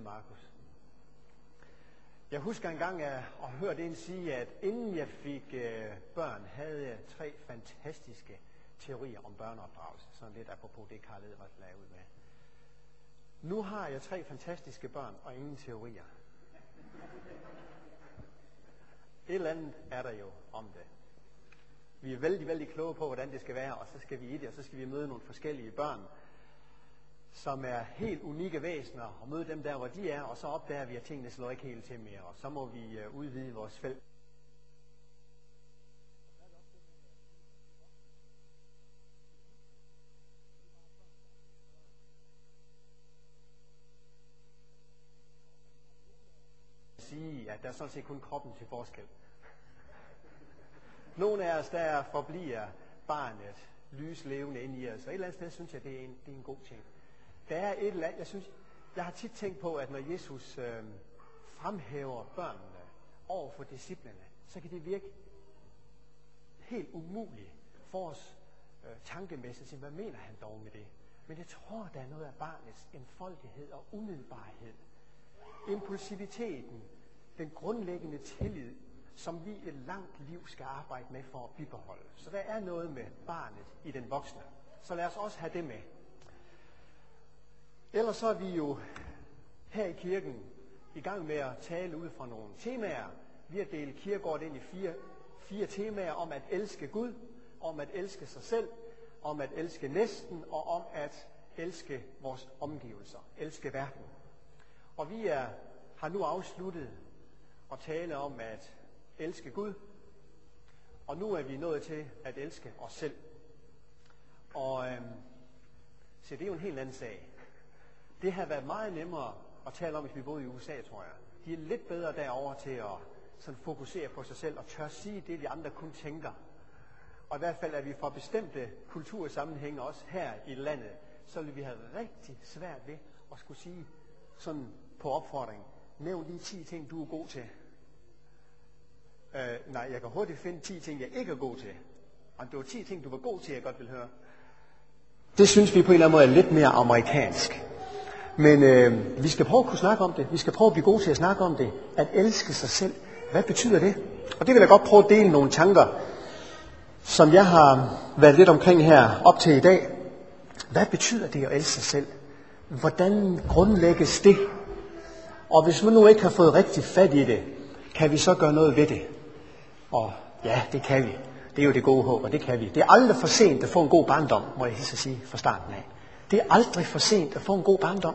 Markus. Jeg husker engang at høre en sige, at inden jeg fik børn, havde jeg 3 fantastiske teorier om børneopdragelse. Sådan lidt apropos det, Karl Edvard lagde ud med. Nu har jeg 3 fantastiske børn og ingen teorier. Et eller andet er der jo om det. Vi er vældig, vældig kloge på, hvordan det skal være, og så skal vi i det, og så skal vi møde nogle forskellige børn, som er helt unikke væsener, og møde dem der, hvor de er, og så opdager vi, at tingene slår ikke helt til mere, og så må vi udvide vores felt. Sige, at der er sådan set kun kroppen til forskel. Nogle af os, der forbliver barnet lyslevende inde i os, og et eller andet sted synes jeg, det er en god ting. Der er et eller andet, jeg har tit tænkt på, at når Jesus fremhæver børnene over for disciplene, så kan det virke helt umuligt for os tankemæssigt. Hvad mener han dog med det? Men jeg tror, der er noget af barnets enfoldighed og umiddelbarhed. Impulsiviteten, den grundlæggende tillid, som vi et langt liv skal arbejde med for at bibeholde. Så der er noget med barnet i den voksne. Så lad os også have det med. Ellers så er vi jo her i kirken i gang med at tale ud fra nogle temaer. Vi har delt Kierkegaard ind i fire temaer om at elske Gud, om at elske sig selv, om at elske næsten og om at elske vores omgivelser, elske verden. Og vi har nu afsluttet at tale om at elske Gud, og nu er vi nået til at elske os selv. Og så det er jo en helt anden sag. Det har været meget nemmere at tale om, hvis vi boede i USA, tror jeg. De er lidt bedre derovre til at sådan fokusere på sig selv og tør sige det, de andre kun tænker. Og i hvert fald er vi fra bestemte kultursammenhænge, også her i landet, så vil vi have rigtig svært ved at skulle sige sådan på opfordring, nævn lige 10 ting, du er god til. Nej, jeg kan hurtigt finde 10 ting, jeg ikke er god til. Og det var 10 ting, du var god til, jeg godt vil høre. Det synes vi på en eller anden måde er lidt mere amerikansk. Men vi skal prøve at kunne snakke om det. Vi skal prøve at blive gode til at snakke om det. At elske sig selv. Hvad betyder det? Og det vil jeg godt prøve at dele nogle tanker, som jeg har været lidt omkring her op til i dag. Hvad betyder det at elske sig selv? Hvordan grundlægges det? Og hvis man nu ikke har fået rigtig fat i det, kan vi så gøre noget ved det? Og ja, det kan vi. Det er jo det gode håb, og det kan vi. Det er aldrig for sent at få en god barndom, må jeg så sige fra starten af. Det er aldrig for sent at få en god barndom.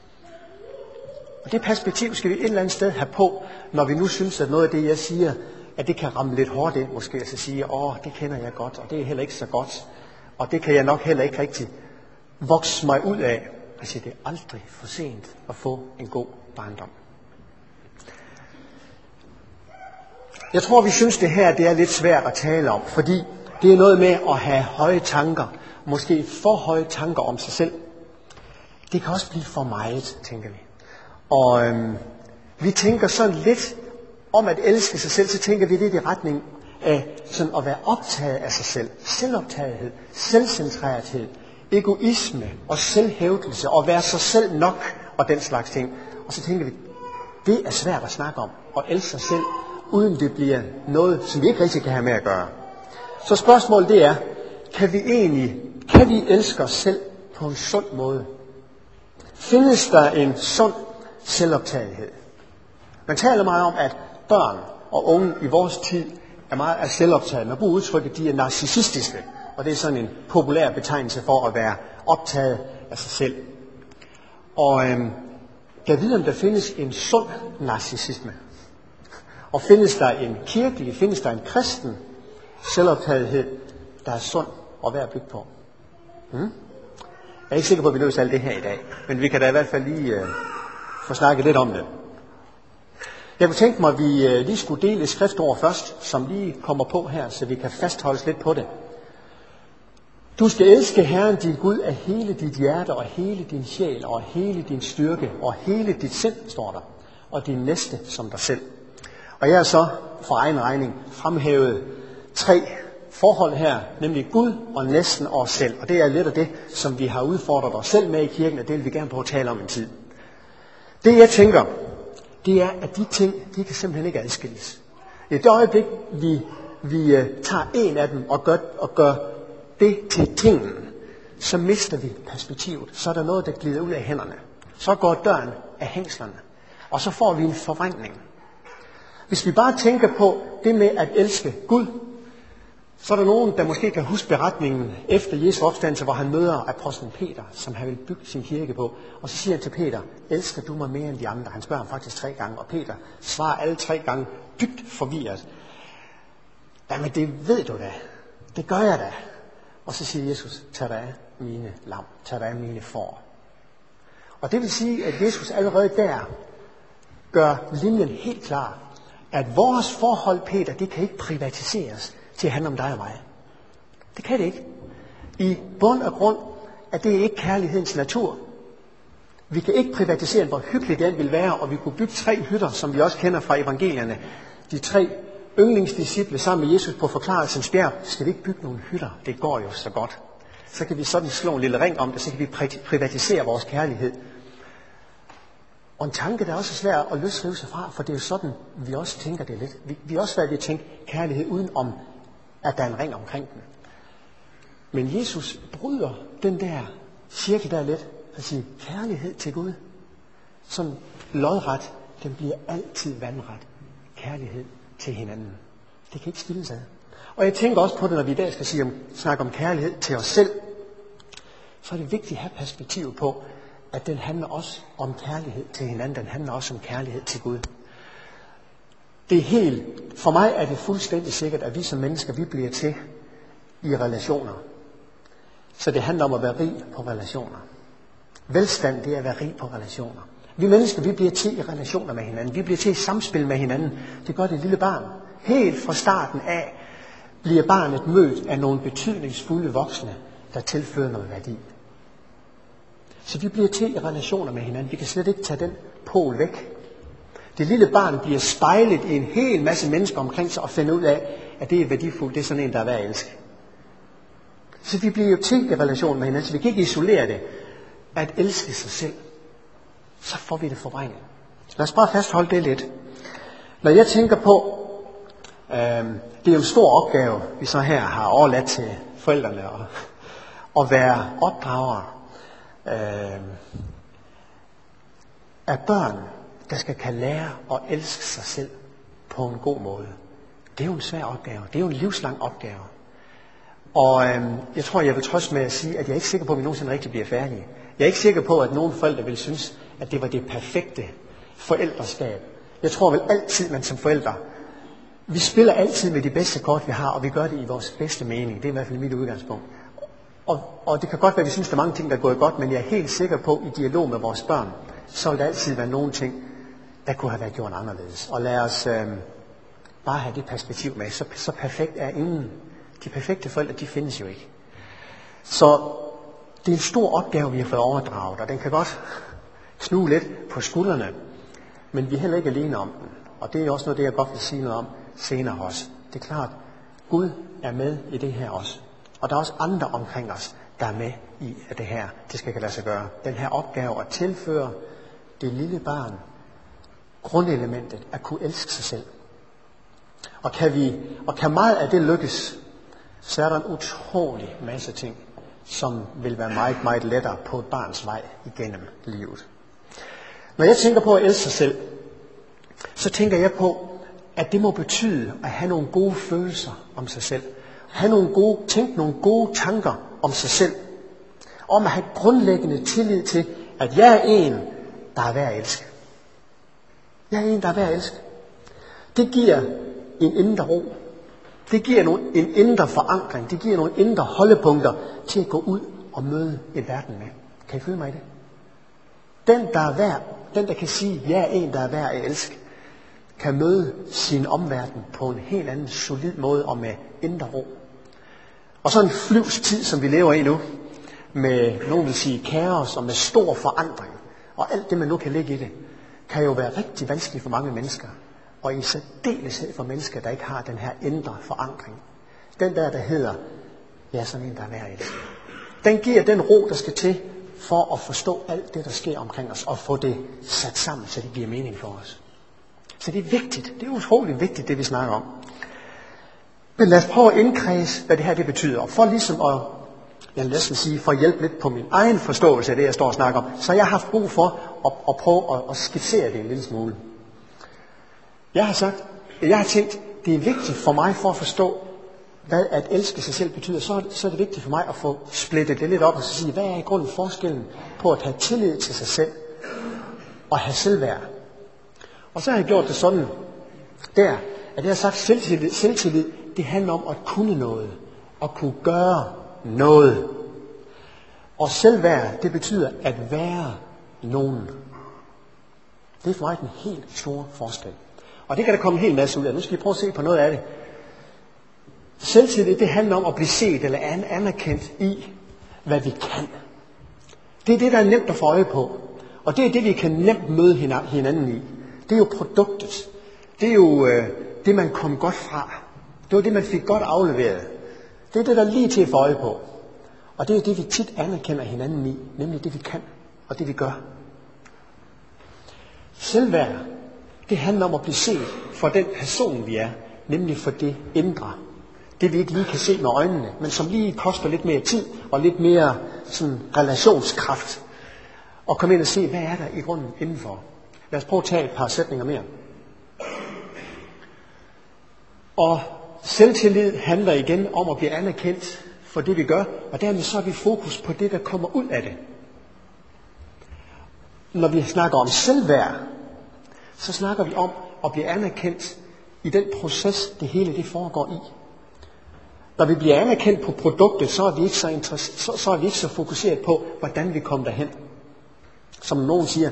Og det perspektiv skal vi et eller andet sted have på, når vi nu synes, at noget af det, jeg siger, at det kan ramme lidt hårdt ind måske, og så sige, det kender jeg godt, og det er heller ikke så godt. Og det kan jeg nok heller ikke rigtig vokse mig ud af. Altså, det er aldrig for sent at få en god barndom. Jeg tror, vi synes, det her det er lidt svært at tale om, fordi det er noget med at have høje tanker, måske for høje tanker om sig selv. Det kan også blive for meget, tænker vi. Og vi tænker sådan lidt om at elske sig selv, så tænker vi lidt i retning af sådan at være optaget af sig selv. Selvoptagethed, selvcentrerethed, egoisme og selvhævdelse og være sig selv nok og den slags ting. Og så tænker vi, det er svært at snakke om og elske sig selv, uden det bliver noget, som vi ikke rigtig kan have med at gøre. Så spørgsmålet det er, kan vi elske os selv på en sund måde? Findes der en sund selvoptagethed? Man taler meget om, at børn og unge i vores tid er meget selvoptaget. Man bruger udtrykket, de er narcissistiske, og det er sådan en populær betegnelse for at være optaget af sig selv. Og jeg ved, om der findes en sund narcissisme. Og findes der en kristen selvoptagethed, der er sund og værd at bygge på? Jeg er ikke sikker på, at vi løser alt det her i dag, men vi kan da i hvert fald lige få snakket lidt om det. Jeg kunne tænke mig, at vi lige skulle dele et skriftord først, som lige kommer på her, så vi kan fastholdes lidt på det. Du skal elske Herren din Gud af hele dit hjerte og hele din sjæl og hele din styrke og hele dit sind, står der, og din næste som dig selv. Og jeg har så for egen regning fremhævet 3 forhold her, nemlig Gud og næsten og os selv. Og det er lidt af det, som vi har udfordret os selv med i kirken, og det vil vi gerne prøve at tale om en tid. Det jeg tænker, det er, at de ting, de kan simpelthen ikke adskilles. I det øjeblik, vi tager en af dem og gør det til tingen, så mister vi perspektivet. Så er der noget, der glider ud af hænderne. Så går døren af hængslerne. Og så får vi en forvrængning. Hvis vi bare tænker på det med at elske Gud, så er der nogen, der måske kan huske beretningen efter Jesu opstandelse, hvor han møder apostlen Peter, som han vil bygge sin kirke på. Og så siger han til Peter, elsker du mig mere end de andre? Han spørger ham faktisk 3 gange, og Peter svarer alle 3 gange dybt forvirret. Jamen det ved du da. Det gør jeg da. Og så siger Jesus, tag dig af mine lam, tag dig af mine får. Og det vil sige, at Jesus allerede der gør linjen helt klar, at vores forhold, Peter, det kan ikke privatiseres til at handle om dig og mig. Det kan det ikke. I bund og grund er det ikke kærlighedens natur. Vi kan ikke privatisere, hvor hyggeligt den vil være, og vi kunne bygge 3 hytter, som vi også kender fra evangelierne. De 3 yndlingsdisciple sammen med Jesus på forklarelsens bjerg. Skal vi ikke bygge nogle hytter? Det går jo så godt. Så kan vi sådan slå en lille ring om det, så kan vi privatisere vores kærlighed. Og en tanke, der er også svært at løsrive sig fra, for det er jo sådan, vi også tænker det lidt. Vi er også svært ved at tænke kærlighed uden om, at der er en ring omkring den. Men Jesus bryder den der cirkel der lidt, og siger, kærlighed til Gud, som lodret, den bliver altid vandret. Kærlighed til hinanden. Det kan ikke skille sig. Og jeg tænker også på det, når vi i dag skal snakke om kærlighed til os selv, så er det vigtigt at have perspektiv på, at den handler også om kærlighed til hinanden. Den handler også om kærlighed til Gud. Det er for mig er det fuldstændig sikkert, at vi som mennesker, vi bliver til i relationer. Så det handler om at være rig på relationer. Velstand, det er at være rig på relationer. Vi mennesker, vi bliver til i relationer med hinanden. Vi bliver til i samspil med hinanden. Det gør det lille barn. Helt fra starten af bliver barnet mødt af nogle betydningsfulde voksne, der tilfører noget værdi. Så vi bliver til i relationer med hinanden. Vi kan slet ikke tage den pol væk. Det lille barn bliver spejlet i en hel masse mennesker omkring sig og finder ud af, at det er værdifuldt. Det er sådan en, der er værd at elske. Så vi bliver jo til i relation med hinanden, så vi kan ikke isolere det. At elske sig selv, så får vi det forvrænget. Lad os bare fastholde det lidt. Når jeg tænker på, det er jo en stor opgave, vi så her har overladt til forældrene at være opdragere af børn, der kan lære at elske sig selv på en god måde. Det er jo en svær opgave. Det er jo en livslang opgave. Og jeg tror, jeg vil trøste med at sige, at jeg er ikke sikker på, at vi nogensinde rigtig bliver færdige. Jeg er ikke sikker på, at nogen forældre vil synes, at det var det perfekte forældreskab. Jeg tror vel altid, man som forældre, vi spiller altid med de bedste kort, vi har, og vi gør det i vores bedste mening. Det er i hvert fald mit udgangspunkt. Og det kan godt være, at vi synes, der er mange ting, der er gået godt, men jeg er helt sikker på, i dialog med vores børn, så vil der altid være nogle ting, der kunne have været gjort anderledes. Og lad os bare have det perspektiv med. Så perfekt er ingen. De perfekte forældre, de findes jo ikke. Så det er en stor opgave, vi har fået overdraget, og den kan godt knuge lidt på skuldrene, men vi er heller ikke alene om den. Og det er også noget, det jeg godt vil sige noget om senere også. Det er klart, Gud er med i det her også. Og der er også andre omkring os, der er med i at det her. Det skal lade sig gøre. Den her opgave at tilføre det lille barn grundelementet at kunne elske sig selv. Og kan meget af det lykkes, så er der en utrolig masse ting, som vil være meget, meget lettere på et barns vej igennem livet. Når jeg tænker på at elske sig selv, så tænker jeg på, at det må betyde at have nogle gode følelser om sig selv. Tænke nogle gode tanker om sig selv. Om at have grundlæggende tillid til, at jeg er en, der er værd at elske. Jeg er en, der er værd at elske. Det giver en indre ro. Det giver en indre forankring. Det giver nogle indre holdepunkter til at gå ud og møde en verden med. Kan I følge mig i det? Den der kan sige, jeg er en, der er værd at elske, kan møde sin omverden på en helt anden solid måde og med indre ro. Og så en flyvstid, som vi lever i nu, med nogen vil sige kaos og med stor forandring, og alt det, man nu kan lægge i det, kan jo være rigtig vanskeligt for mange mennesker. Og i særdeleshed for mennesker, der ikke har den her indre forankring. Den der hedder, jeg er sådan en, der er værd at elske. Den giver den ro, der skal til, for at forstå alt det, der sker omkring os, og få det sat sammen, så det giver mening for os. Så det er vigtigt. Det er utroligt vigtigt, det vi snakker om. Men lad os prøve at indkredse, hvad det her det betyder. Og for ligesom at, jeg vil næsten sige, for at hjælpe lidt på min egen forståelse af det, jeg står og snakker om, så jeg har haft brug for at prøve at skitsere det en lille smule. Jeg har tænkt, det er vigtigt for mig for at forstå, hvad at elske sig selv betyder. Så er det vigtigt for mig at få splittet det lidt op og så sige, hvad er i grunden forskellen på at have tillid til sig selv og have selvværd. Og så har jeg gjort det sådan, at jeg har sagt, selvtillid, det handler om at kunne noget, at kunne gøre noget. Og selvværd, det betyder at være nogen. Det er for mig den helt store forskel. Og det kan der komme en hel masse ud af. Nu skal vi prøve at se på noget af det. Selvtillid, det handler om at blive set eller anerkendt i, hvad vi kan. Det er det, der er nemt at få øje på. Og det er det, vi kan nemt møde hinanden i. Det er jo produktet. Det er jo det, man kom godt fra. Det var det, man fik godt afleveret. Det er det, der er lige til at få øje på. Og det er det, vi tit anerkender hinanden i. Nemlig det, vi kan og det, vi gør. Selvværd, det handler om at blive set for den person, vi er. Nemlig for det indre. Det, vi ikke lige kan se med øjnene, men som lige koster lidt mere tid og lidt mere sådan, relationskraft. Og komme ind og se, hvad er der i grunden indenfor. Lad os prøve at tage et par sætninger mere. Og selvtillid handler igen om at blive anerkendt for det, vi gør, og dermed så har vi fokus på det, der kommer ud af det. Når vi snakker om selvværd, så snakker vi om at blive anerkendt i den proces, det hele det foregår i. Når vi bliver anerkendt på produktet, så er vi ikke så fokuseret på, hvordan vi kommer derhen. Som nogen siger,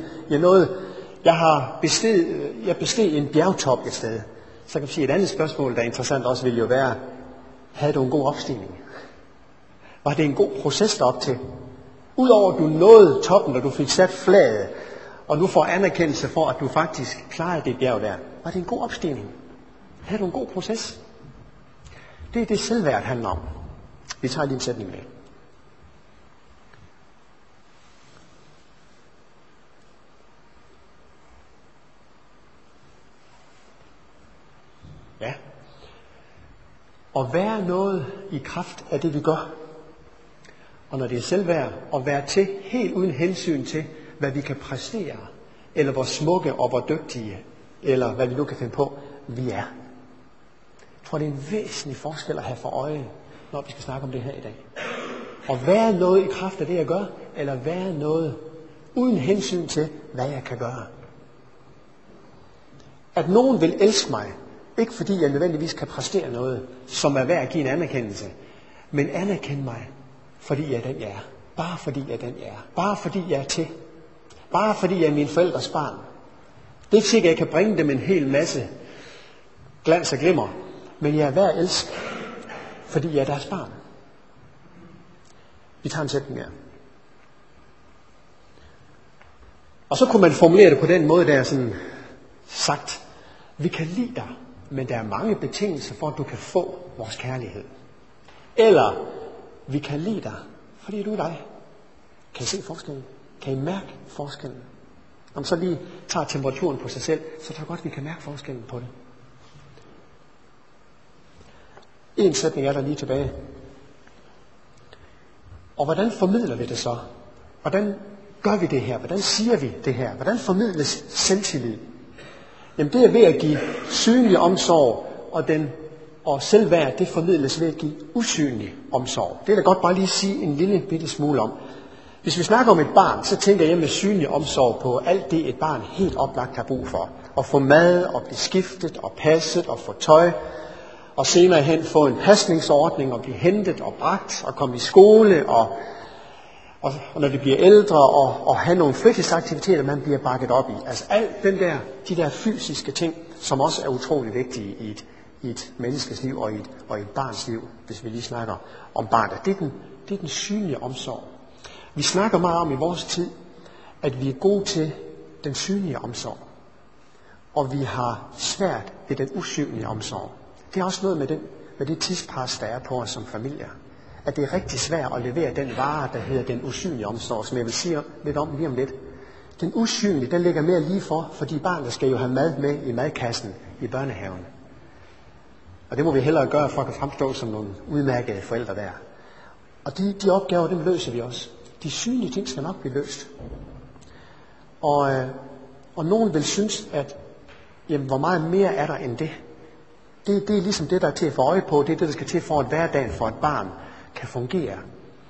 jeg besteg en bjergtop et sted. Så kan vi sige, et andet spørgsmål, der er interessant også, vil jo være, havde du en god opstigning? Var det en god proces derop til? Udover at du nåede toppen, og du fik sat flaget, og nu får anerkendelse for, at du faktisk klarede det bjerg der. Var det en god opstigning? Havde du en god proces? Det er det selvværd handler om. Vi tager lige en sætning med. Ja. At være noget i kraft af det, vi gør. Og når det er selvværd, at være til helt uden hensyn til, hvad vi kan præstere, eller hvor smukke og hvor dygtige, eller hvad vi nu kan finde på, vi er. Jeg tror, det er en væsentlig forskel at have for øje, når vi skal snakke om det her i dag. At være noget i kraft af det, jeg gør, eller være noget uden hensyn til, hvad jeg kan gøre. At nogen vil elske mig, ikke fordi jeg nødvendigvis kan præstere noget, som er værd at give en anerkendelse, men anerkende mig, fordi jeg er den, jeg er. Bare fordi jeg er den, jeg er. Bare fordi jeg er til. Bare fordi jeg er mine forældres barn. Det er ikke sikkert, at jeg kan bringe dem en hel masse glans og glimmer, men jeg er værd at elske, fordi jeg er deres barn. Vi tager en sætning her. Og så kunne man formulere det på den måde, der er sådan sagt, vi kan lide dig, men der er mange betingelser for, at du kan få vores kærlighed. Eller, vi kan lide dig, fordi du er dig. Kan I se forskellen? Kan I mærke forskellen? Om så lige tager temperaturen på sig selv, så tror jeg godt, vi kan mærke forskellen på det. En sætning er der lige tilbage. Og hvordan formidler vi det så? Hvordan gør vi det her? Hvordan siger vi det her? Hvordan formidles selvtillid? Jamen det er ved at give synlig omsorg, og selvværd, det formidles ved at give usynlig omsorg. Det er da godt bare lige sige en lille bitte smule om. Hvis vi snakker om et barn, så tænker jeg med synlig omsorg på alt det, et barn helt oplagt har brug for. At få mad, og blive skiftet, og passet, og få tøj, og senere hen få en pasningsordning, og blive hentet og bragt, og komme i skole, og når de bliver ældre, og have nogle fritidsaktiviteter, man bliver bakket op i. Altså alt de der fysiske ting, som også er utrolig vigtige i et menneskes liv og i et barns liv, hvis vi lige snakker om barnet. Det er den synlige omsorg. Vi snakker meget om i vores tid, at vi er gode til den synlige omsorg. Og vi har svært ved den usynlige omsorg. Det er også noget med det tidspres, der er på os som familier. at det er rigtig svært at levere den vare, der hedder den usynlige omsorg, som jeg vil sige lidt om lige om lidt. Den usynlige, den ligger mere lige for, fordi barnet skal jo have mad med i madkassen i børnehaven. Og det må vi hellere gøre, for at kan fremstå som nogle udmærkede forældre der. Og de opgaver, dem løser vi også. De synlige ting skal nok blive løst. Og nogen vil synes, at jamen, hvor meget mere er der end det? Det er ligesom det, der er til at få øje på. Det er det, der skal til for, at hverdagen for et barn kan fungere.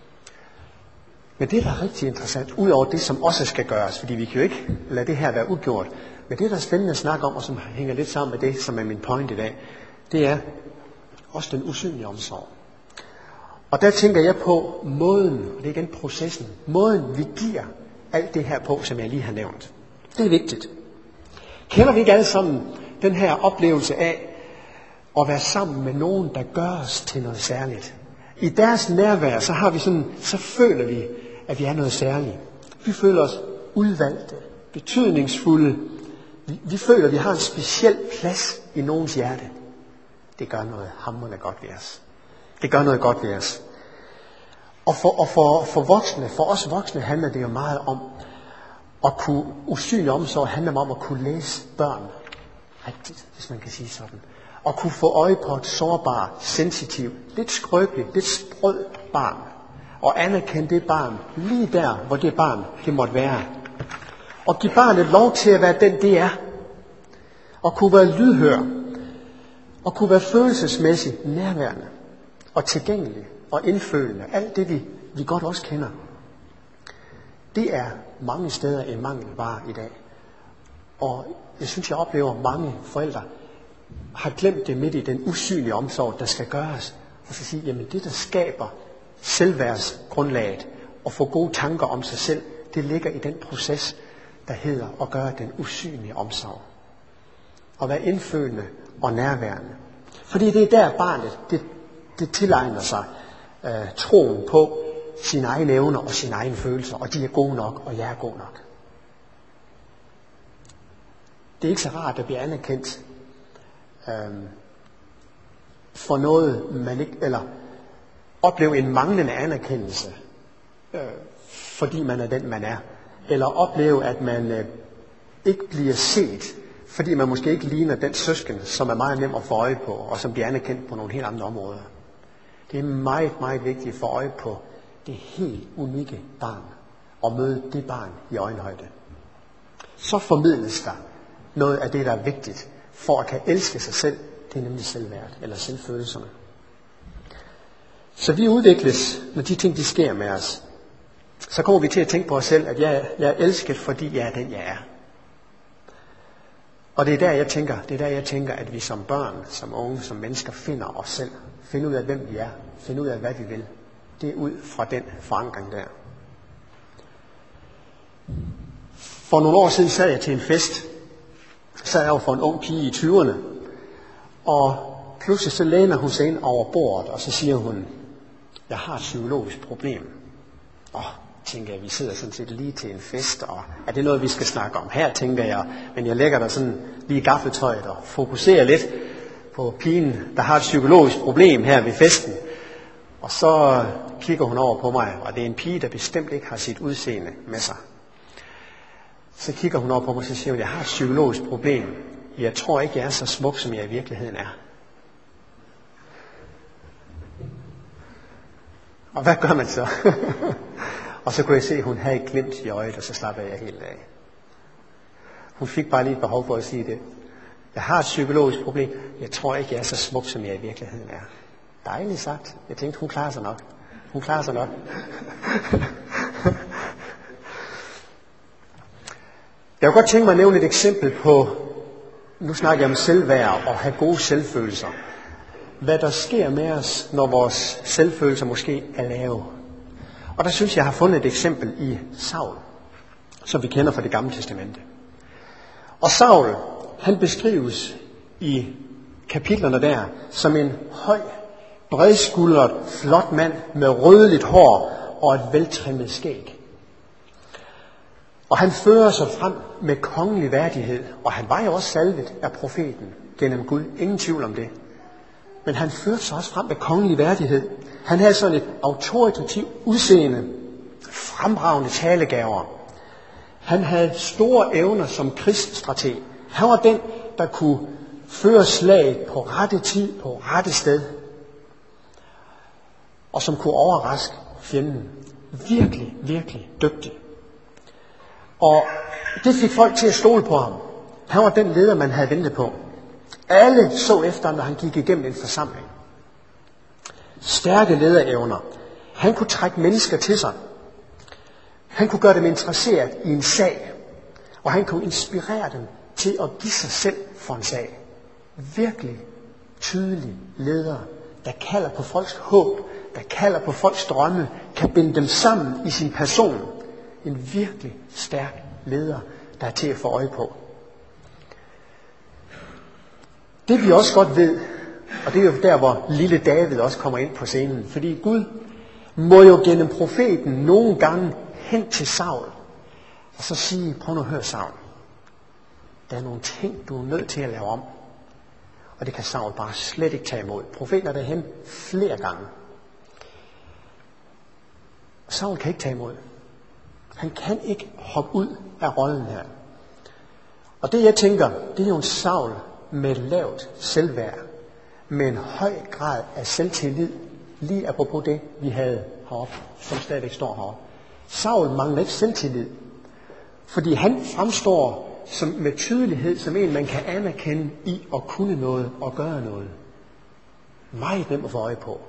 Men det, der er rigtig interessant, ud over det, som også skal gøres, fordi vi kan jo ikke lade det her være ugjort, men det, der er spændende at snakke om, og som hænger lidt sammen med det, som er min point i dag, det er også den usynlige omsorg. Og der tænker jeg på måden, og det er igen processen, måden vi giver alt det her på, som jeg lige har nævnt. Det er vigtigt. Kender vi ikke alle sammen den her oplevelse af at være sammen med nogen, der gør os til noget særligt? I deres nærvær, så føler vi, at vi er noget særligt. Vi føler os udvalgte, betydningsfulde. Vi føler, at vi har en speciel plads i nogens hjerte. Det gør noget hamrende godt ved os. Det gør noget godt ved os. Og for voksne, for os voksne, handler det jo meget om at kunne usynlig omsorg, handler om at kunne læse børn rigtigt, hvis man kan sige sådan. Og kunne få øje på et sårbart, sensitivt, lidt skrøbeligt, lidt sprødt barn. Og anerkende det barn lige der, hvor det barn det måtte være. Og give barnet lov til at være den, det er. Og kunne være lydhør. Og kunne være følelsesmæssigt nærværende. Og tilgængelig og indfølende. Alt det, vi godt også kender. Det er mange steder en mangelvare i dag. Og jeg synes, jeg oplever mange forældre har glemt det midt i den usynlige omsorg, der skal gøres. Og så sige, jamen det, der skaber selvværdsgrundlaget og få gode tanker om sig selv, det ligger i den proces, der hedder at gøre den usynlige omsorg. Og være indfølende og nærværende. Fordi det er der barnet, det tilegner sig troen på sine egne evner og sine egne følelser, og de er gode nok, og jeg er god nok. Det er ikke så rart at blive anerkendt for noget, man ikke, eller opleve en manglende anerkendelse, fordi man er den, man er. Eller opleve, at man ikke bliver set, fordi man måske ikke ligner den søskende, som er meget nem at få øje på, og som bliver anerkendt på nogle helt andre områder. Det er meget, meget vigtigt at få øje på det helt unikke barn, og møde det barn i øjenhøjde. Så formidles der noget af det, der er vigtigt, for at kan elske sig selv, det er nemlig selvværd, eller selvfølelserne. Så vi udvikles, når de ting, de sker med os. Så kommer vi til at tænke på os selv, at jeg er elsket, fordi jeg er den, jeg er. Og det er der, jeg tænker, at vi som børn, som unge, som mennesker finder os selv. Finder ud af, hvem vi er. Finder ud af, hvad vi vil. Det er ud fra den forankring der. For nogle år siden sad jeg til en fest. Sad jeg over for en ung pige i 20'erne. Og pludselig så læner hun sig ind over bordet, og så siger hun, jeg har et psykologisk problem. Tænker jeg, vi sidder sådan set lige til en fest, og er det noget, vi skal snakke om her, tænker jeg. Men jeg lægger der sådan lige i gaffeltøjet og fokuserer lidt på pigen, der har et psykologisk problem her ved festen. Og så kigger hun over på mig, og det er en pige, der bestemt ikke har sit udseende med sig. Så kigger hun over på mig, og så siger hun, jeg har et psykologisk problem. Jeg tror ikke, jeg er så smuk, som jeg i virkeligheden er. Og hvad gør man så? Og så kunne jeg se, at hun havde et glimt i øjet, og så slappede jeg helt af. Hun fik bare lige et behov for at sige det. Jeg har et psykologisk problem. Jeg tror ikke, jeg er så smuk, som jeg i virkeligheden er. Dejligt sagt. Jeg tænkte, hun klarer sig nok. Hun klarer sig nok. Jeg kunne godt tænke mig at nævne et eksempel på, nu snakker jeg om selvværd og have gode selvfølelser. Hvad der sker med os, når vores selvfølelser måske er lave. Og der synes jeg har fundet et eksempel i Saul, som vi kender fra Det Gamle Testamente. Og Saul, han beskrives i kapitlerne der som en høj, bredskuldret, flot mand med rødligt hår og et veltrimmet skæg. Og han fører sig frem med kongelig værdighed, og han var jo også salvet af profeten gennem Gud. Ingen tvivl om det. Men han førte sig også frem med kongelig værdighed. Han havde sådan et autoritativt udseende, fremragende talegaver. Han havde store evner som krigsstrateg. Han var den, der kunne føre slaget på rette tid, på rette sted. Og som kunne overraske fjenden. Virkelig, virkelig dygtig. Og det fik folk til at stole på ham. Han var den leder, man havde ventet på. Alle så efter, når han gik igennem en forsamling. Stærke lederevner. Han kunne trække mennesker til sig. Han kunne gøre dem interesseret i en sag. Og han kunne inspirere dem til at give sig selv for en sag. Virkelig tydelig leder, der kalder på folks håb, der kalder på folks drømme, kan binde dem sammen i sin person. En virkelig stærk leder, der er til at få øje på. Det vi også godt ved, og det er jo der, hvor lille David også kommer ind på scenen, fordi Gud må jo gennem profeten nogle gange hen til Saul, og så sige, prøv nu at høre Saul, der er nogle ting, du er nødt til at lave om. Og det kan Saul bare slet ikke tage imod. Profeten er derhen flere gange. Saul kan ikke tage imod. Han kan ikke hoppe ud af rollen her. Og det jeg tænker, det er jo en Saul med lavt selvværd, med en høj grad af selvtillid, lige apropos det, vi havde heroppe, som stadigvæk står heroppe. Saul mangler ikke selvtillid, fordi han fremstår som med tydelighed som en, man kan anerkende i at kunne noget og gøre noget. Meget nemt at få øje på.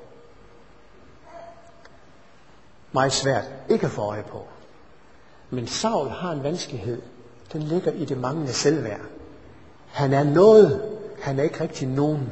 Meget svært ikke at få øje på. Men Saul har en vanskelighed. Den ligger i det manglende selvværd. Han er noget, han er ikke rigtig nogen.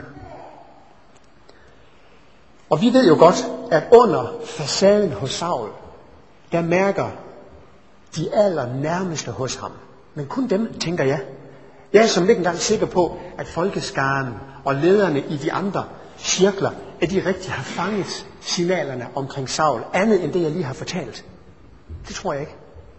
Og vi ved jo godt, at under facaden hos Saul, der mærker de allernærmeste hos ham. Men kun dem, tænker jeg. Jeg er som ikke engang sikker på, at folkeskaren og lederne i de andre cirkler, at de rigtig har fanget signalerne omkring Saul, andet end det, jeg lige har fortalt. Det tror jeg ikke.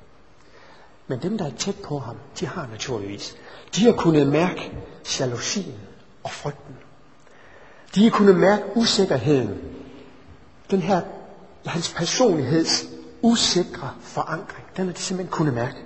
Men dem, der er tæt på ham, de har naturligvis. De har kunnet mærke jalousien og frygten. De har kunnet mærke usikkerheden. Den her, hans personligheds usikre forankring, den har de simpelthen kunnet mærke.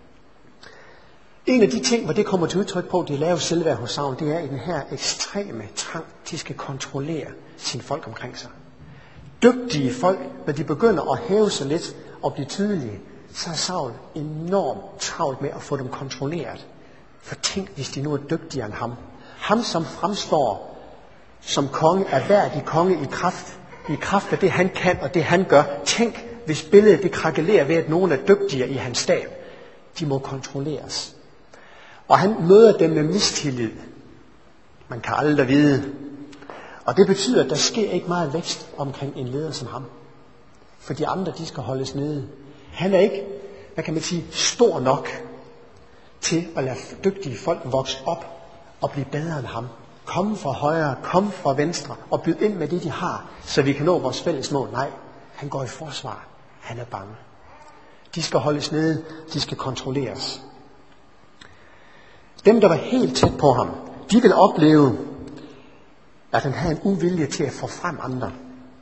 En af de ting, hvor det kommer til udtryk på, det lave selvværd hos Saul, det er i den her ekstreme trang, de skal kontrollere sine folk omkring sig. Dygtige folk, når de begynder at hæve sig lidt og blive tydelige, så er Saul enormt travlt med at få dem kontrolleret. For tænk, hvis de nu er dygtigere end ham. Ham, som fremstår som konge, er værdig konge i kraft af det, han kan og det, han gør. Tænk, hvis billedet det krakelerer ved, at nogen er dygtigere i hans stab. De må kontrolleres. Og han møder dem med mistillid. Man kan aldrig vide. Og det betyder, at der sker ikke meget vækst omkring en leder som ham. For de andre, de skal holdes nede. Han er ikke, hvad kan man sige, stor nok til at lade dygtige folk vokse op og blive bedre end ham. Komme fra højre, komme fra venstre og byde ind med det, de har, så vi kan nå vores fælles mål. Nej, han går i forsvar. Han er bange. De skal holdes nede, de skal kontrolleres. Dem, der var helt tæt på ham, de vil opleve, at han havde en uvilje til at få frem andre.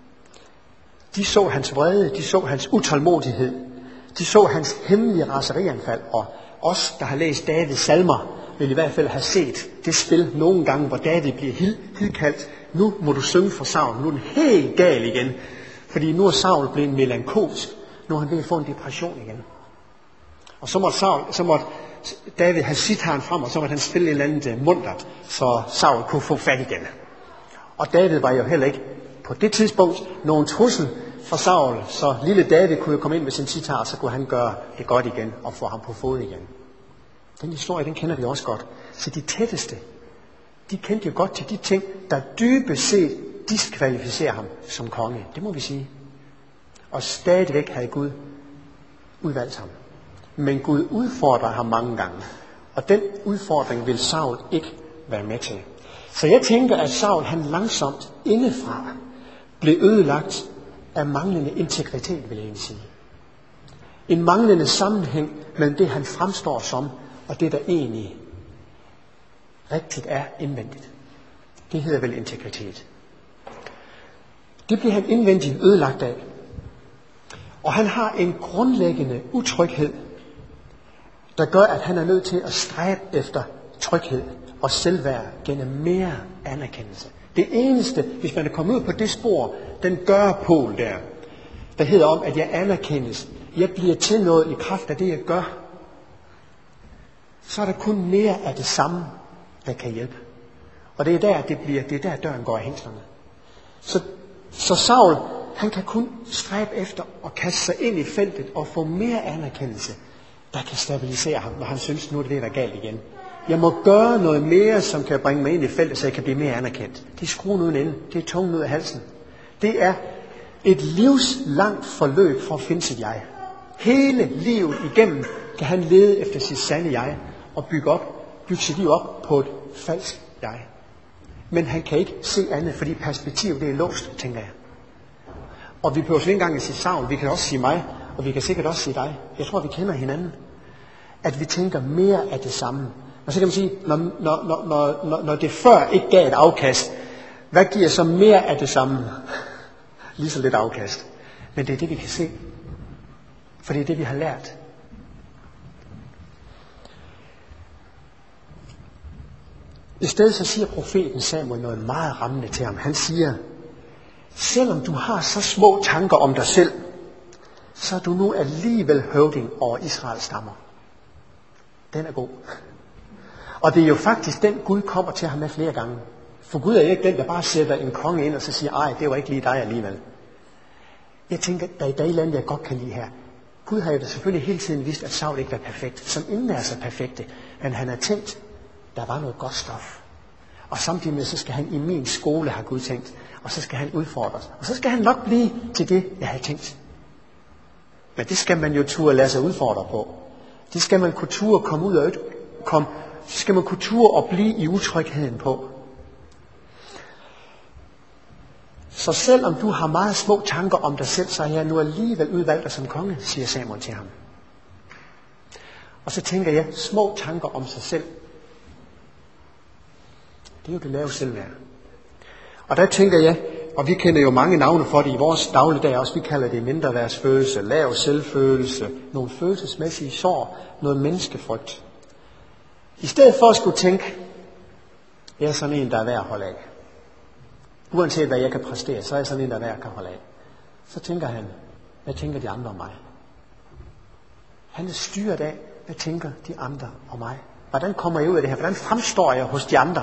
De så hans vrede, de så hans utålmodighed, de så hans hemmelige raserianfald, og os, der har læst Davids salmer, vil i hvert fald have set det spil nogle gange, hvor David bliver hidkaldt. Nu må du synge for Saul, nu er den helt gal igen, fordi nu er Saul blevet melankolsk, nu er han ved at få en depression igen. Og så måtte David have sitharen frem, og så måtte han spille et eller andet muntert, så Saul kunne få fat igen. Og David var jo heller ikke på det tidspunkt nogen trussel for Saul, så lille David kunne jo komme ind med sin sitar, så kunne han gøre det godt igen og få ham på fod igen. Den historie, den kender vi også godt. Så de tætteste, de kendte jo godt til de ting, der dybest set diskvalificerer ham som konge. Det må vi sige. Og stadigvæk havde Gud udvalgt ham. Men Gud udfordrer ham mange gange. Og den udfordring vil Saul ikke være med til. Så jeg tænker, at Saul han langsomt indefra blev ødelagt af manglende integritet, vil jeg egentlig sige. En manglende sammenhæng mellem det, han fremstår som, og det, der egentlig rigtigt er indvendigt. Det hedder vel integritet. Det bliver han indvendigt ødelagt af. Og han har en grundlæggende utryghed, der gør, at han er nødt til at stræbe efter tryghed og selvværd gennem mere anerkendelse. Det eneste, hvis man er kommet ud på det spor, den gør-pol der hedder om, at jeg anerkendes, jeg bliver til noget i kraft af det, jeg gør, så er der kun mere af det samme, der kan hjælpe. Og det er der døren går af hængslerne. Så Saul, han kan kun stræbe efter at kaste sig ind i feltet og få mere anerkendelse, der kan stabilisere ham, når han synes, nu er det ved at være galt igen. Jeg må gøre noget mere, som kan bringe mig ind i feltet, så jeg kan blive mere anerkendt. Det er skruen uden ende. Det er tungen ud af halsen. Det er et livslangt forløb for at finde sit jeg. Hele livet igennem kan han lede efter sit sande jeg og bygge sit liv op på et falsk jeg. Men han kan ikke se andet, fordi perspektivet det er låst, tænker jeg. Og vi behøver ikke engang at sige Saul, vi kan også sige mig, og vi kan sikkert også sige dig. Jeg tror, vi kender hinanden. At vi tænker mere af det samme. Og så kan man sige, når det før ikke gav et afkast, hvad giver så mere af det samme? Lige så lidt afkast. Men det er det, vi kan se. For det er det, vi har lært. I stedet så siger profeten Samuel noget meget rammende til ham. Han siger, selvom du har så små tanker om dig selv, så er du nu alligevel høvding over Israels stammer. Den er god. Og det er jo faktisk den, Gud kommer til ham med flere gange. For Gud er ikke den, der bare sætter en konge ind og så siger, ej, det var ikke lige dig alligevel. Jeg tænker, der er et eller andet, jeg godt kan lide her. Gud har jo selvfølgelig hele tiden vidst, at Saul ikke var perfekt, som ingen er så perfekte. Men han har tænkt, der var noget godt stof. Og samtidig med, så skal han i min skole, har Gud tænkt. Og så skal han udfordres. Og så skal han nok blive til det, jeg havde tænkt. Men det skal man jo turde lade sig udfordre på. Det skal man kunne turde komme ud af skal man kunne turde og blive i utrygheden på. Så selvom du har meget små tanker om dig selv, så er jeg nu alligevel udvalgt dig som konge, siger Samuel til ham. Og så tænker jeg, små tanker om sig selv, det er jo det lave selvværd. Og der tænker jeg, og vi kender jo mange navne for det i vores dagligdag også, vi kalder det mindreværdsfølelse, lav selvfølelse, nogle følelsesmæssige sår, noget menneskefrygt. I stedet for at skulle tænke, jeg er sådan en, der er værd at holde af. Uanset hvad jeg kan præstere, så er jeg sådan en, der er værd at kan holde af. Så tænker han, hvad tænker de andre om mig? Han er styret af, hvad tænker de andre om mig? Hvordan kommer jeg ud af det her? Hvordan fremstår jeg hos de andre?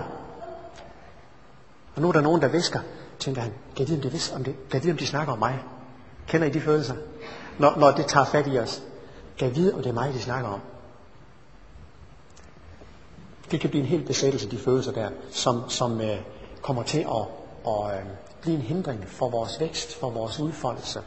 Og nu er der nogen, der visker, tænker han, kan de vide, om de snakker om mig? Kender I de følelser? Når det tager fat i os. Kan vide, om det er mig, de snakker om? Det kan blive en hel besættelse, de følelser der, som kommer til at blive en hindring for vores vækst, for vores udfoldelse.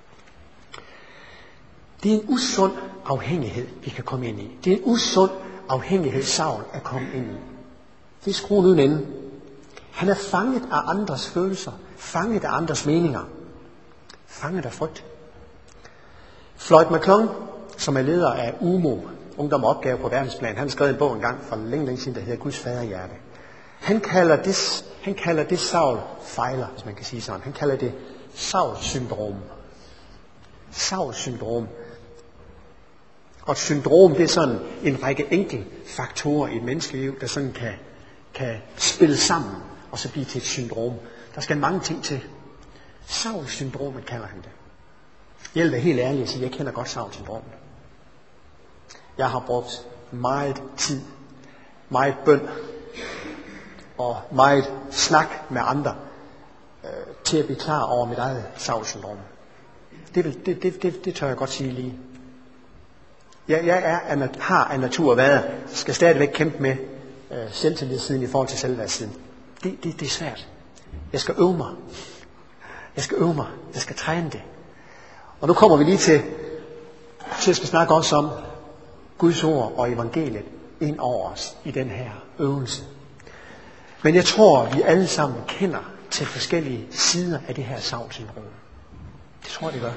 Det er en usund afhængighed, vi kan komme ind i. Det er en usund afhængighed, Saul er kommet ind i. Det er skruen uden ende. Han er fanget af andres følelser, fanget af andres meninger, fanget af frygt. Floyd McClung, som er leder af UMO, Ungdom og Opgave på verdensplan, han skrev en bog engang for længe siden, der hedder Guds faderhjerte. Han kalder det Saul fejler, hvis man kan sige sådan. Han kalder det Saul-syndrom. Saul-syndrom. Og et syndrom, det er sådan en række enkeltfaktorer i et menneskeliv, der sådan kan spille sammen og så blive til et syndrom. Der skal mange ting til. Saul-syndromet kalder han det. Jeg vil være helt ærlig at sige, at jeg kender godt Saul-syndromet. Jeg har brugt meget tid, meget bøn og meget snak med andre til at blive klar over mit eget Saul-syndrom. Det tør jeg godt sige lige. Jeg har af natur været, skal stadigvæk kæmpe med selvtillidssiden i forhold til selvværdssiden. Det er svært. Jeg skal øve mig. Jeg skal træne det. Og nu kommer vi lige til at skal snakke også om Guds ord og evangeliet ind over os i den her øvelse. Men jeg tror, vi alle sammen kender til forskellige sider af det her Saul-syndrom. Det tror jeg, det gør.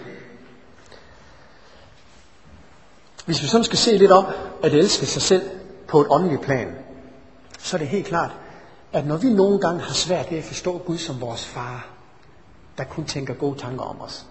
Hvis vi sådan skal se lidt om at elske sig selv på et åndeligt plan, så er det helt klart, at når vi nogle gange har svært ved at forstå Gud som vores far, der kun tænker gode tanker om os.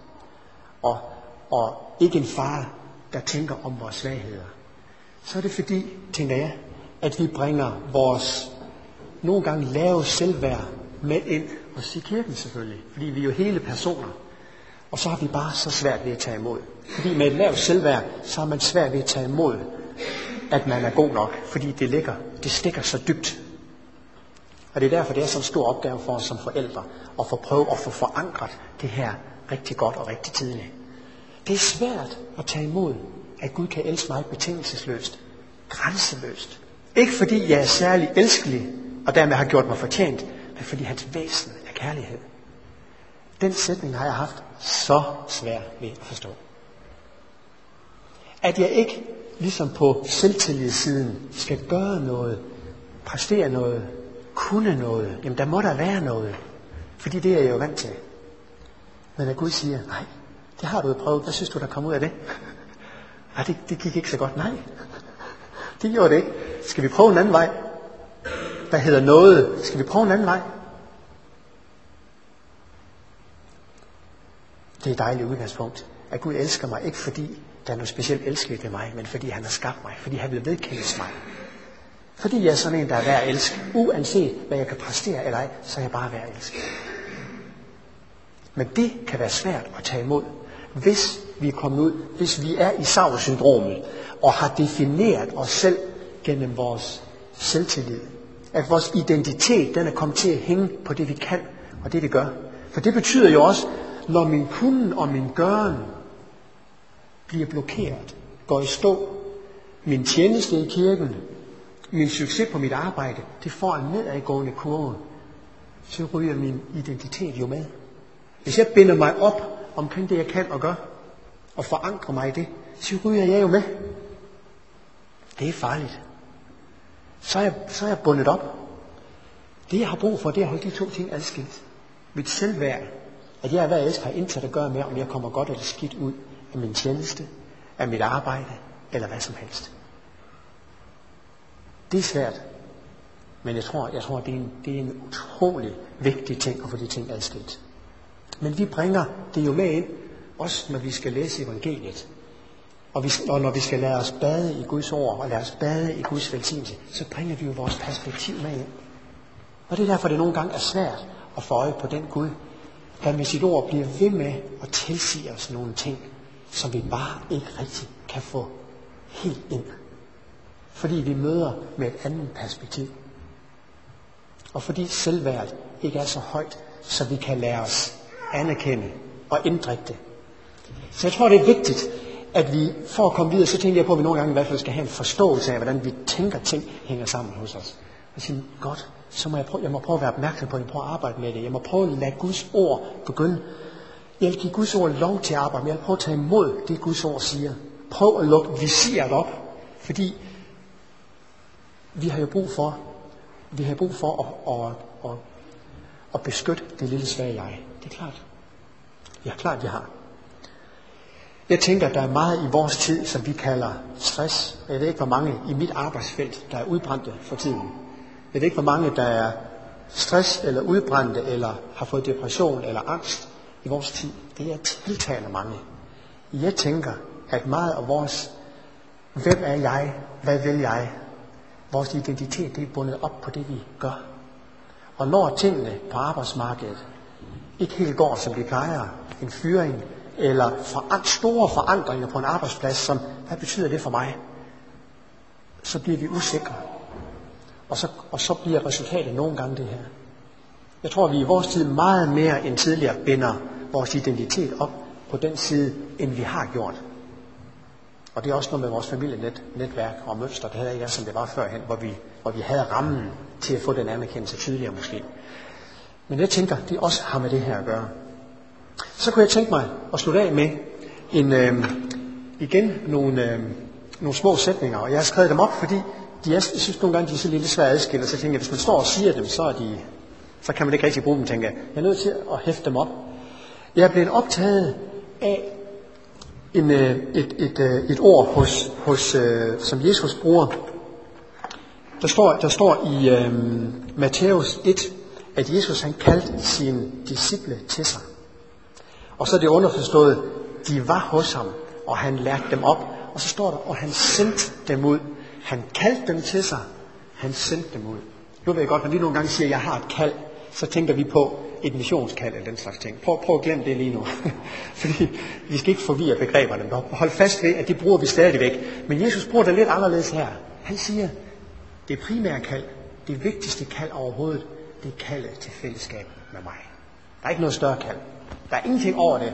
Og ikke en far, der tænker om vores svagheder. Så er det fordi, tænker jeg, at vi bringer vores nogle gange lave selvværd med ind hos i kirken selvfølgelig. Fordi vi er jo hele personer. Og så har vi bare så svært ved at tage imod. Fordi med et lavt selvværd, så har man svært ved at tage imod, at man er god nok. Fordi det stikker så dybt. Og det er derfor, det er så en stor opgave for os som forældre, at få prøve at få forankret det her rigtig godt og rigtig tidligt. Det er svært at tage imod, at Gud kan elske mig betingelsesløst, grænseløst. Ikke fordi jeg er særlig elskelig, og dermed har gjort mig fortjent, men fordi hans væsen er kærlighed. Den sætning har jeg haft så svært ved at forstå. At jeg ikke, ligesom på selvtillidssiden, skal gøre noget, præstere noget, kunne noget. Jamen der må der være noget. Fordi det er jeg jo vant til. Men at Gud siger, nej, det har du jo prøvet. Hvad synes du, der kom ud af det? Nej, det gik ikke så godt. Nej, det gjorde det ikke. Skal vi prøve en anden vej? Der hedder noget. Skal vi prøve en anden vej? Det er et dejligt udgangspunkt. At Gud elsker mig, ikke fordi der er noget specielt elskeligt ved mig, men fordi han har skabt mig. Fordi han vil vedkendes mig. Fordi jeg er sådan en, der er værd at elske. Uanset hvad jeg kan præstere eller ej, så er jeg bare værd at elske. Men det kan være svært at tage imod, hvis vi er kommet ud, hvis vi er i Saul-syndromet, og har defineret os selv gennem vores selvtillid. At vores identitet, den er kommet til at hænge på det, vi kan, og det, vi gør. For det betyder jo også, når min kunden og min gøren bliver blokeret, går i stå, min tjeneste i kirken, min succes på mit arbejde, det får en nedadgående kurve, så ryger min identitet jo med. Hvis jeg binder mig op omkring det, jeg kan og gør, og forankrer mig i det, så ryger jeg jo med. Det er farligt. Så er jeg bundet op. Det, jeg har brug for, det er at holde de to ting adskilt. Mit selvværd, at jeg er værd at elske, har intet at gøre med, om jeg kommer godt eller skidt ud af min tjeneste, af mit arbejde, eller hvad som helst. Det er svært. Men jeg tror, det er en utrolig vigtig ting at få de ting adskilt. Men vi bringer det jo med ind, også når vi skal læse evangeliet. Og når vi skal lade os bade i Guds ord, og lade os bade i Guds velsignelse, så bringer vi jo vores perspektiv med ind. Og det er derfor, det nogle gange er svært at få øje på den Gud, der med sit ord bliver ved med at tilsige os nogle ting, som vi bare ikke rigtig kan få helt ind. Fordi vi møder med et andet perspektiv. Og fordi selvværdet ikke er så højt, så vi kan lade os anerkende og inddrikke det. Så jeg tror, det er vigtigt, at vi for at komme videre, så tænker jeg på, at vi nogle gange i hvert fald skal have en forståelse af, hvordan vi tænker ting hænger sammen hos os. Og sige, godt, så må jeg må prøve at være opmærksom på det, jeg må prøve at arbejde med det. Jeg må prøve at lade Guds ord begynde. Jeg vil give Guds ord lov til at arbejde, men jeg vil prøve at tage imod det, Guds ord siger. Prøv at lukke visiret op, fordi vi har brug for at beskytte det lille svage jeg. Det er klart. Ja, klart vi har. Jeg tænker, at der er meget i vores tid, som vi kalder stress. Jeg ved ikke, hvor mange i mit arbejdsfelt, der er udbrændte for tiden. Jeg ved ikke, hvor mange, der er stress eller udbrændte, eller har fået depression eller angst i vores tid. Det er tiltagende mange. Jeg tænker, at meget af vores, hvem er jeg, hvad vil jeg, vores identitet, det er bundet op på det, vi gør. Og når tingene på arbejdsmarkedet ikke helt går, som de plejer, en fyring, eller store forandringer på en arbejdsplads, som, hvad betyder det for mig? Så bliver vi usikre. Og så bliver resultatet nogle gange det her. Jeg tror, at vi i vores tid meget mere end tidligere binder vores identitet op på den side, end vi har gjort. Og det er også noget med vores familienetværk og mønster, det havde ikke som det var førhen, hvor vi havde rammen til at få den anerkendelse tydeligere måske. Men jeg tænker, det også har med det her at gøre. Så kunne jeg tænke mig at slutte af med nogle små sætninger, og jeg har skrevet dem op, fordi jeg synes nogle gange, de er så lidt svært adskilt, og så tænker jeg, hvis man står og siger dem, så kan man ikke rigtig bruge dem, tænker jeg. Jeg er nødt til at hæfte dem op. Jeg er blevet optaget af et ord, som Jesus bruger. Der står i Matthæus 1, at Jesus han kaldte sine disciple til sig. Og så er det underforstået, de var hos ham, og han lærte dem op. Og så står der, og han sendte dem ud. Han kaldte dem til sig. Han sendte dem ud. Nu ved jeg godt, når vi nogle gange siger, at jeg har et kald, så tænker vi på et missionskald eller den slags ting. Prøv at glemme det lige nu. Fordi vi skal ikke forvirre begreberne. Hold fast ved, at det bruger vi stadigvæk. Men Jesus bruger det lidt anderledes her. Han siger, det primære kald, det vigtigste kald overhovedet, det er kaldet til fællesskab med mig. Der er ikke noget større kald. Der er ingenting over det.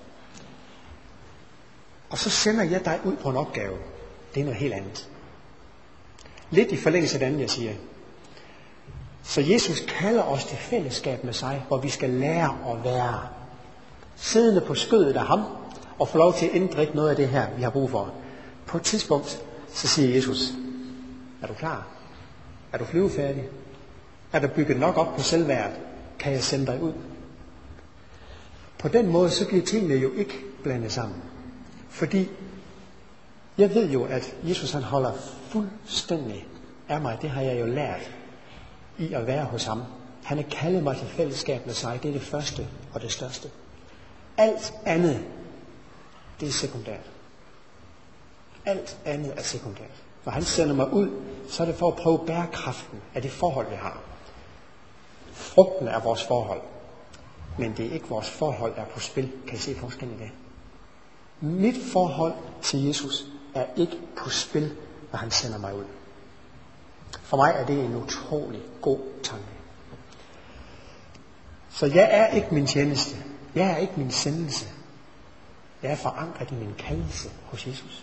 Og så sender jeg dig ud på en opgave. Det er noget helt andet. Lidt i forlængelse af det andet, jeg siger. Så Jesus kalder os til fællesskab med sig, hvor vi skal lære at være siddende på skødet af ham, og få lov til at inddrikke noget af det her, vi har brug for. På et tidspunkt, så siger Jesus, er du klar? Er du flyvefærdig? Er du bygget nok op på selvværd? Kan jeg sende dig ud? På den måde, så bliver tingene jo ikke blandet sammen. Fordi jeg ved jo, at Jesus han holder fuldstændig af mig. Det har jeg jo lært i at være hos ham. Han har kaldet mig til fællesskab med sig. Det er det første og det største. Alt andet, det er sekundært. Alt andet er sekundært. Når han sender mig ud, så er det for at prøve bærekraften af det forhold, vi har. Frugten er vores forhold. Men det er ikke vores forhold, der er på spil. Kan I se forskellen i det? Mit forhold til Jesus er ikke på spil, når han sender mig ud. For mig er det en utrolig god tanke. Så jeg er ikke min tjeneste. Jeg er ikke min sendelse. Jeg er forankret i min kaldelse hos Jesus.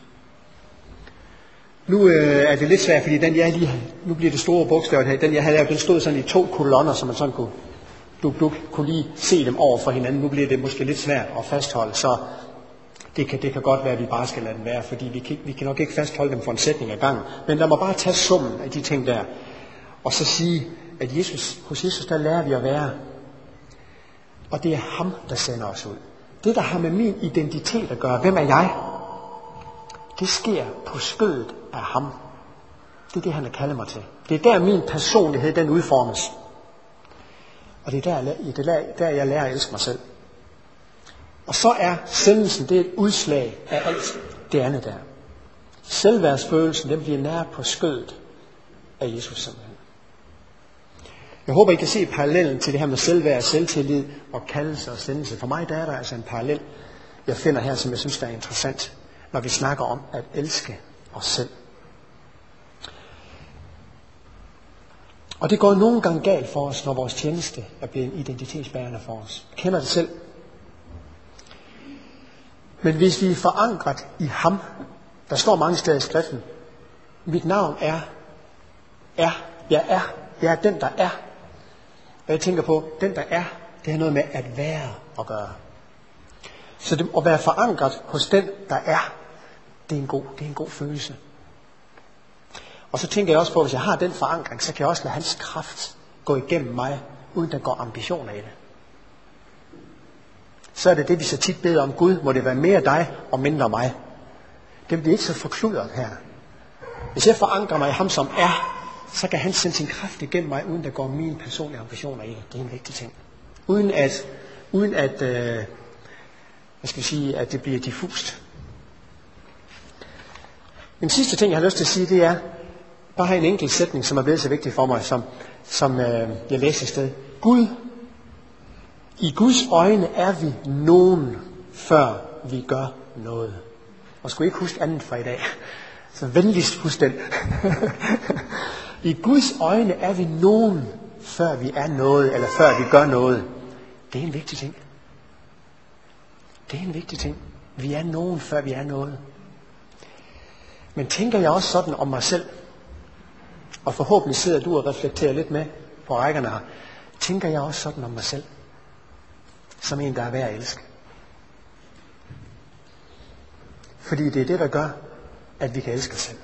Nu er det lidt svært, fordi nu bliver det store bogstaver her. Den jeg havde lavet, den stod sådan i 2 kolonner, så man sådan kunne lige se dem over for hinanden. Nu bliver det måske lidt svært at fastholde, så det kan godt være, at vi bare skal lade den være, fordi vi kan nok ikke fastholde dem for en sætning ad gangen. Men lad mig bare tage summen af de ting der, og så sige, at hos Jesus der lærer vi at være. Og det er ham, der sender os ud. Det, der har med min identitet at gøre, hvem er jeg? Det sker på skødet af ham. Det er det, han har kaldet mig til. Det er der, min personlighed, den udformes. Og det er der jeg lærer at elske mig selv. Og så er sendelsen, det er et udslag af alt det andet der. Selvværdsfølelsen, den bliver nær på skødet af Jesus simpelthen. Jeg håber, I kan se parallellen til det her med selvværd, selvtillid og kaldelse og sendelse. For mig der er der altså en parallel, jeg finder her, som jeg synes der er interessant, når vi snakker om at elske os selv. Og det går nogle gange galt for os, når vores tjeneste er blevet en identitetsbærende for os. Jeg kender det selv. Men hvis vi er forankret i ham, der står mange steder i skriften, mit navn er, jeg er den, der er. Og jeg tænker på, den, der er, det har noget med at være at gøre. Så det, at være forankret hos den, der er, det er en god følelse. Og så tænker jeg også på, at hvis jeg har den forankring, så kan jeg også lade hans kraft gå igennem mig, uden der går ambitioner i det. Så er det vi så tit beder om, Gud, må det være mere dig og mindre mig. Det bliver ikke så forkludret her. Hvis jeg forankrer mig i ham, som er, så kan han sende sin kraft igennem mig, uden der går mine personlige ambitioner i det. Det er en vigtig ting. Uden at at det bliver diffust. Den sidste ting, jeg har lyst til at sige, det er, bare have en enkelt sætning, som er blevet så vigtig for mig, som jeg læste et sted. I Guds øjne er vi nogen, før vi gør noget. Og skulle I ikke huske andet fra i dag? Så venligst husk den. I Guds øjne er vi nogen, før vi er noget, eller før vi gør noget. Det er en vigtig ting. Det er en vigtig ting. Vi er nogen, før vi er noget. Men tænker jeg også sådan om mig selv, og forhåbentlig sidder du og reflekterer lidt med på rækkerne her, tænker jeg også sådan om mig selv, som en, der er værd at elske. Fordi det er det, der gør, at vi kan elske os selv.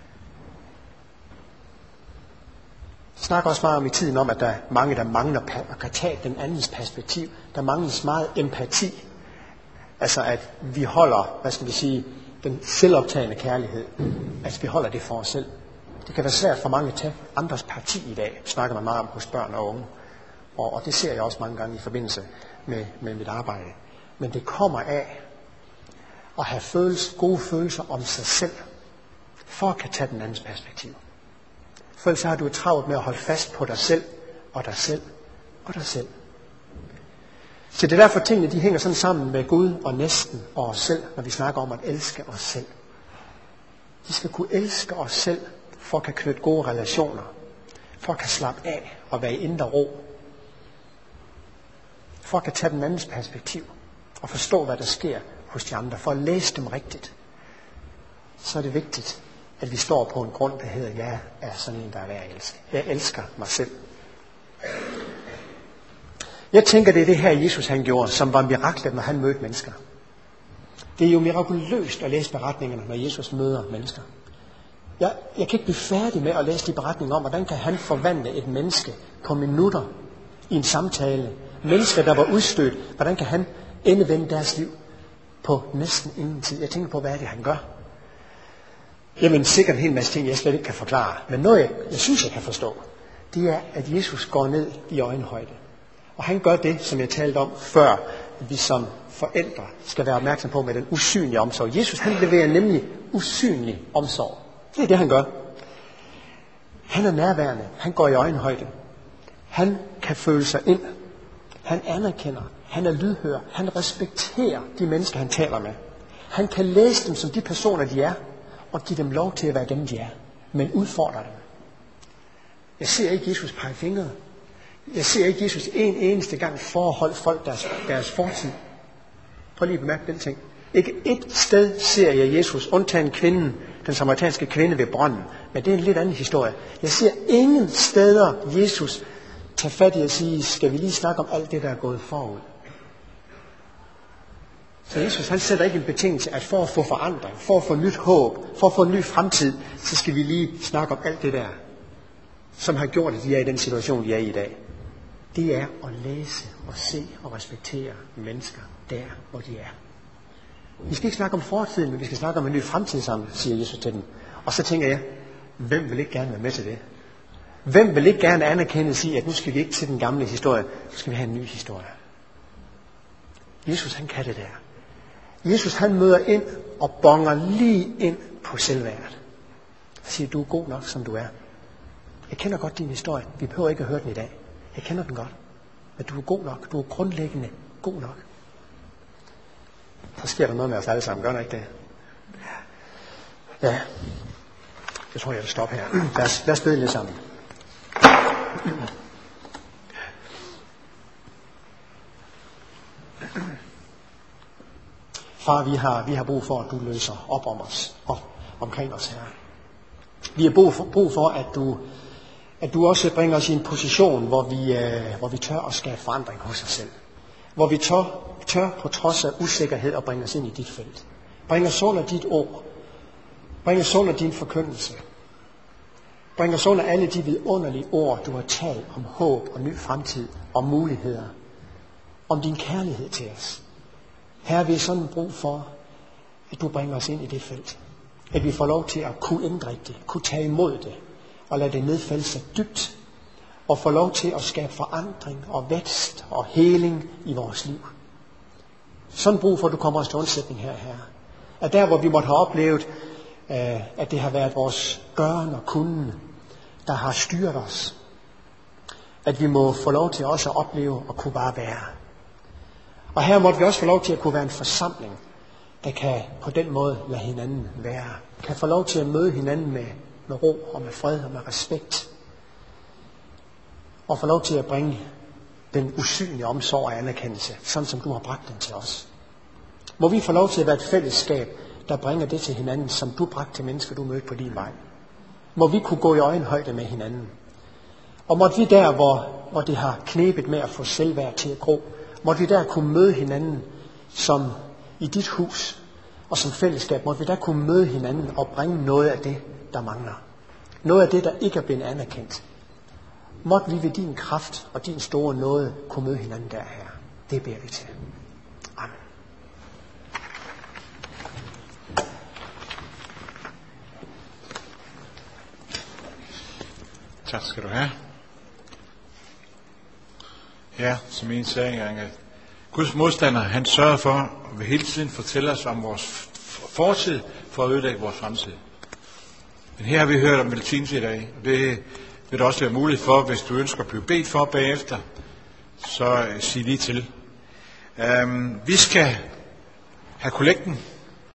Jeg snakker også meget om i tiden om, at der er mange, der mangler at kan tage den andens perspektiv. Der mangles meget empati. Altså at vi holder, den selvoptagende kærlighed. Altså vi holder det for os selv. Det kan være svært for mange at tage andres parti i dag. Det snakker man meget om hos børn og unge. Og det ser jeg også mange gange i forbindelse med mit arbejde. Men det kommer af at have gode følelser om sig selv, for at kan tage den andens perspektiv. For ellers har du et travlt med at holde fast på dig selv, og dig selv, og dig selv. Så det er derfor tingene, de hænger sådan sammen med Gud og næsten og os selv, når vi snakker om at elske os selv. Vi skal kunne elske os selv, for at kan knytte gode relationer, for at kan slappe af og være i indre ro, for at kan tage den andens perspektiv og forstå, hvad der sker hos de andre, for at læse dem rigtigt. Så er det vigtigt, at vi står på en grund, der hedder, jeg er sådan en, der er værd at elske. Jeg elsker mig selv. Jeg tænker, det er det her, Jesus han gjorde, som var miraklet, når han mødte mennesker. Det er jo mirakuløst at læse beretningerne, når Jesus møder mennesker. Jeg kan ikke blive færdig med at læse de beretninger om, hvordan kan han forvandle et menneske på minutter i en samtale. Mennesker, der var udstødt, hvordan kan han endevende deres liv på næsten ingen tid. Jeg tænker på, hvad er det, han gør? Jamen sikkert en hel masse ting, jeg slet ikke kan forklare. Men noget, jeg synes, jeg kan forstå, det er, at Jesus går ned i øjenhøjde. Og han gør det, som jeg talte om før, at vi som forældre skal være opmærksom på med den usynlige omsorg. Jesus, han leverer nemlig usynlig omsorg. Det er det, han gør. Han er nærværende. Han går i øjenhøjde. Han kan føle sig ind. Han anerkender. Han er lydhør. Han respekterer de mennesker, han taler med. Han kan læse dem som de personer, de er, og give dem lov til at være dem, de er. Men udfordrer dem. Jeg ser ikke Jesus pege fingre. Jeg ser ikke Jesus en eneste gang forholde folk deres fortid. Prøv lige at bemærke den ting. Ikke et sted ser jeg Jesus, undtagen kvinden, den samaritanske kvinde ved brønden. Men det er en lidt anden historie. Jeg ser ingen steder Jesus tage fat i at sige, skal vi lige snakke om alt det, der er gået forud. Så Jesus han sætter ikke en betingelse, at for at få forandring, for at få nyt håb, for at få en ny fremtid, så skal vi lige snakke om alt det der, som har gjort, at de er i den situation, de er i dag. Det er at læse og se og respektere mennesker der, hvor de er. Vi skal ikke snakke om fortiden, men vi skal snakke om en ny fremtid sammen, siger Jesus til dem. Og så tænker jeg, hvem vil ikke gerne være med til det? Hvem vil ikke gerne anerkende og sige, at nu skal vi ikke til den gamle historie, nu skal vi have en ny historie. Jesus han kan det der. Jesus han møder ind og bonger lige ind på selvværdet. Han siger, du er god nok, som du er. Jeg kender godt din historie. Vi behøver ikke at høre den i dag. Jeg kender den godt. Men du er god nok. Du er grundlæggende god nok. Så sker der noget med os alle sammen. Gør der ikke det? Ja. Jeg tror, jeg vil stoppe her. Lad os bede lidt sammen. Far, vi har brug for, at du løser op om os, op omkring os her. Vi har brug for, at du også bringer os i en position, hvor vi tør at skabe forandring hos os selv. Hvor vi tør på trods af usikkerhed at bringe os ind i dit felt. Bring os under dit ord. Bring os under din forkyndelse. Bring os under alle de vidunderlige ord, du har talt om håb og ny fremtid, om muligheder, om din kærlighed til os. Her er vi sådan brug for, at du bringer os ind i det felt. At vi får lov til at kunne indrikke det, kunne tage imod det, og lade det nedfælde sig dybt, og få lov til at skabe forandring og vækst og heling i vores liv. Sådan brug for, at du kommer os til undsætning her. At der, hvor vi måtte have oplevet, at det har været vores gøren og kunden, der har styret os, at vi må få lov til også at opleve at kunne bare være. Og her måtte vi også få lov til at kunne være en forsamling, der kan på den måde lade hinanden være. Kan få lov til at møde hinanden med ro og med fred og med respekt. Og få lov til at bringe den usynlige omsorg og anerkendelse, sådan som du har bragt den til os. Må vi få lov til at være et fællesskab, der bringer det til hinanden, som du bragte til mennesker, du mødte på din vej. Må vi kunne gå i øjenhøjde med hinanden. Og måtte vi der, hvor det har knebet med at få selvværd til at gro, måtte vi der kunne møde hinanden som i dit hus, og som fællesskab, måtte vi der kunne møde hinanden og bringe noget af det, der mangler. Noget af det, der ikke er blevet anerkendt. Måtte vi ved din kraft og din store nåde kunne møde hinanden der her. Det beder vi til. Amen. Tak skal du have. Ja, som en sagde engang, Guds modstander, han sørger for at hele tiden fortælle os om vores fortid for at ødelægge vores fremtid. Men her har vi hørt om velsignelse i dag, og det vil der også være muligt for, hvis du ønsker at blive bedt for bagefter, så sig lige til. Vi skal have kollekten